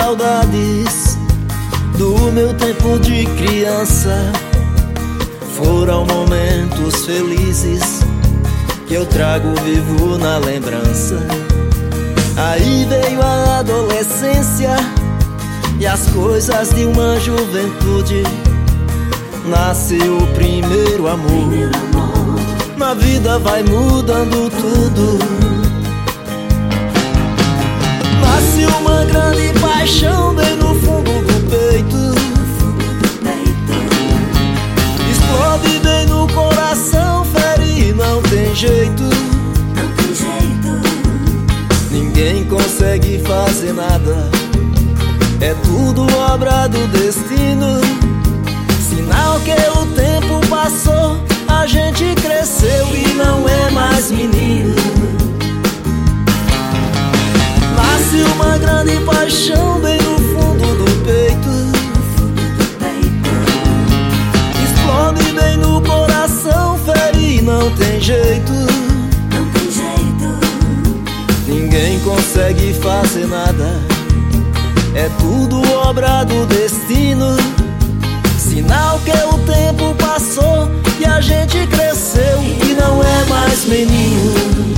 saudades do meu tempo de criança. Foram momentos felizes que eu trago vivo na lembrança. Aí veio a adolescência e as coisas de uma juventude. Nasceu o primeiro amor. Na vida vai mudando tudo. Nasce uma grande paixão bem no fundo do peito. Explode bem no coração, fere e não tem jeito. Ninguém consegue fazer nada, é tudo obra do destino. Sinal que o tempo passou, a gente cresceu e não é mais menino. Nasce uma grande paixão bem no fundo do peito. Explode bem no coração, fere e não tem jeito. Ninguém consegue fazer nada, é tudo obra do destino. Sinal que o tempo passou e a gente cresceu e não é mais menino.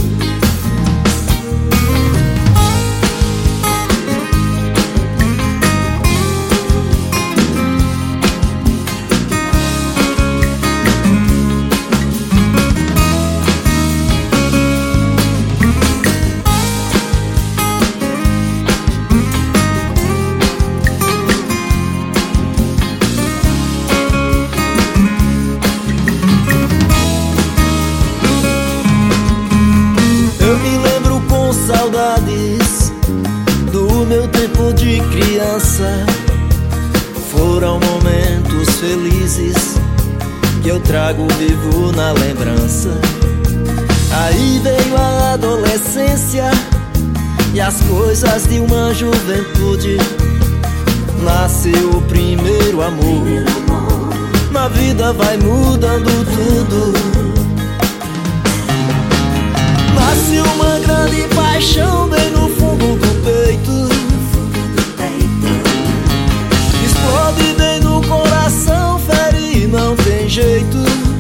Saudades do meu tempo de criança. Foram momentos felizes que eu trago vivo na lembrança. Aí veio a adolescência e as coisas de uma juventude. Nasceu o primeiro amor. Na vida vai mudando tudo. Nasce uma grande paixão bem no fundo do peito. Explode bem no coração, fere e não tem jeito.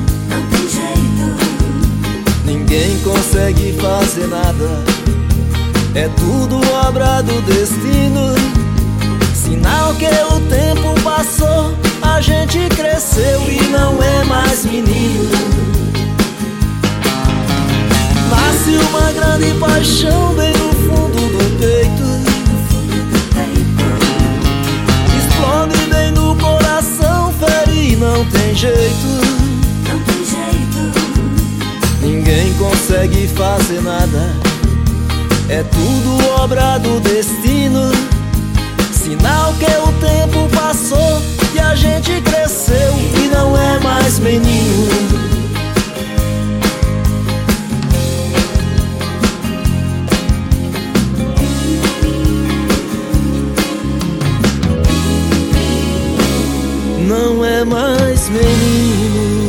Ninguém consegue fazer nada, é tudo obra do destino. Sinal que o tempo passou, a gente cresceu e não é mais menino. Nasce uma grande paixão bem no fundo do peito. Explode bem no coração, fere e não tem jeito. Ninguém consegue fazer nada, é tudo obra do destino. Sinal que o tempo passou e a gente cresceu e não é mais menino. Não é mais menino.